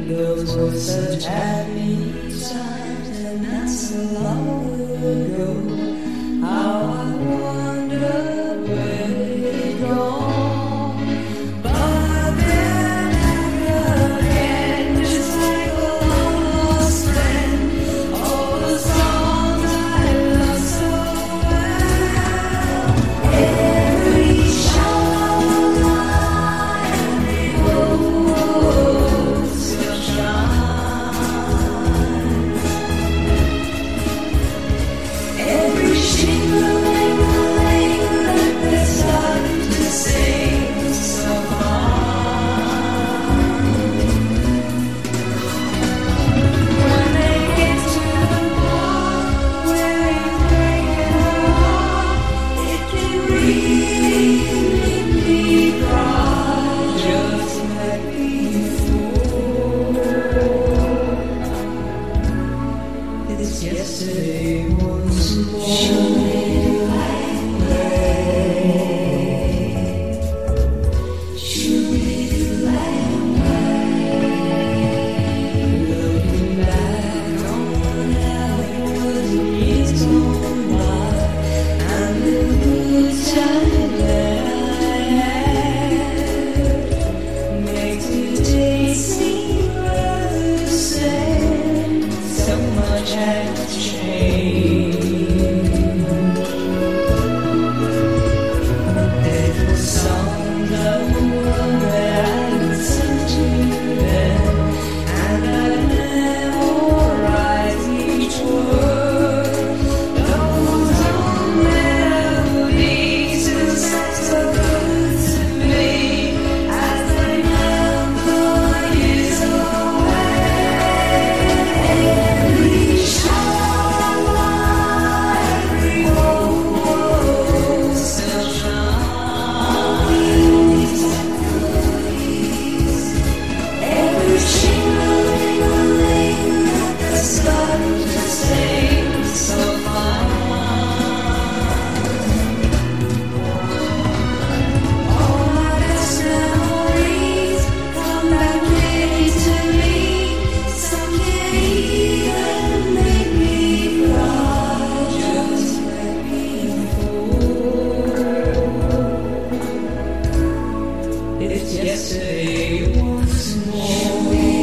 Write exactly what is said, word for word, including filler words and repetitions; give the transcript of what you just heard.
Those were such happy times, and not so long ago. How I wonder where they've gone. But then again, just like a long lost friend, all the songs I love so well. Every sha-la-la, every oh, still shines. Every shing-a-ling-a-ling that they started to sing so fine. When they get to the part where you break your heart, it can really make me cry, just like before. It's yesterday once more. Show me the light way. Show me the light way. Looking back on how it was in years gone by, and the good time that I had makes today seem rather sad. So much has changed. There were songs of the world that I listened to then, and I memorized each word. Those old melodies still sound so good to me as they never years away. Every sha-la-la, every oh, still shines. Every shing-a-ling-a-ling that they started to sing so fine. All my best memories come back clearly to me. Some can even make me cry, just like before. It's yesterday once more.